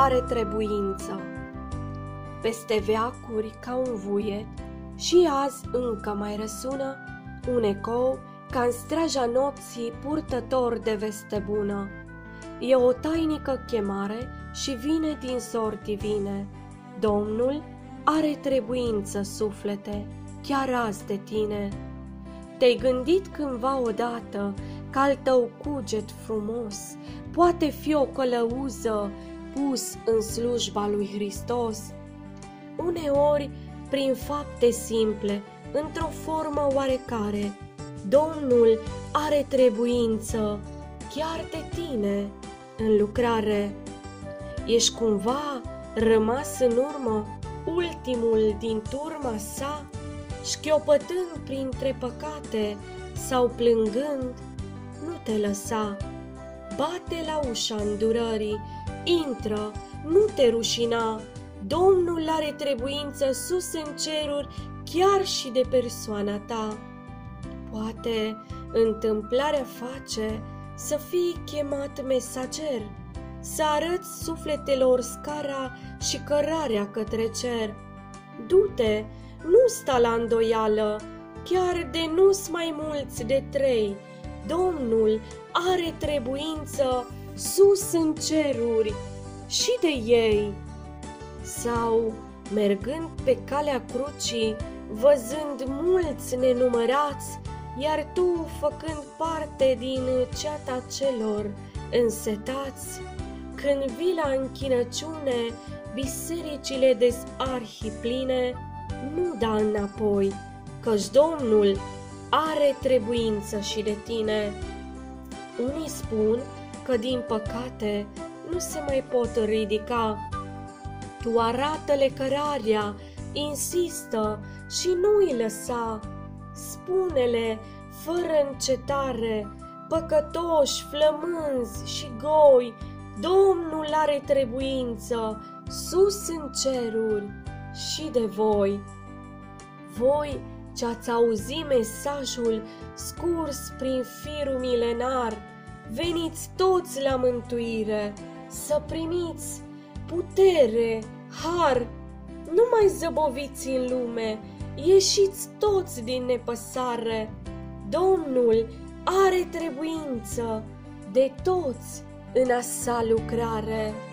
are trebuință. Peste veacuri ca un vuiet, și azi încă mai răsună un ecou ca în straja nopții purtător de veste bună. E o tainică chemare și vine din sori divine. Domnul are trebuință, suflete, chiar azi de tine. Te-ai gândit cândva odată că al tău cuget frumos poate fi o călăuză pus în slujba lui Hristos? Uneori, prin fapte simple, într-o formă oarecare, Domnul are trebuință chiar de tine în lucrare. Ești cumva rămas în urmă, ultimul din turma sa, șchiopătând printre păcate sau plângând? Nu te lăsa, bate la ușa îndurării, intră, nu te rușina. Domnul are trebuință sus în ceruri chiar și de persoana ta. Poate întâmplarea face să fii chemat mesager, să arăți sufletelor scara și cărarea către cer. Du-te, nu sta la îndoială, chiar de nu-s mai mulți de 3. Domnul are trebuință sus în ceruri și de ei. Sau, mergând pe calea crucii, văzând mulți nenumărați, iar tu făcând parte din ceata celor însetați, când vii la închinăciune, bisericile dezarhi pline, nu da înapoi, căci Domnul are trebuință și de tine. Unii spun că din păcate nu se mai pot ridica. Tu arată-le cărarea, insistă și nu-i lăsa. Spune-le fără încetare, păcătoși, flămânzi și goi, Domnul are trebuință sus în ceruri și de voi. Voi ce-ați auzit mesajul scurs prin firul milenar, veniți toți la mântuire, să primiți putere, har, nu mai zăboviți în lume, ieșiți toți din nepăsare. Domnul are trebuință de toți în a sa lucrare.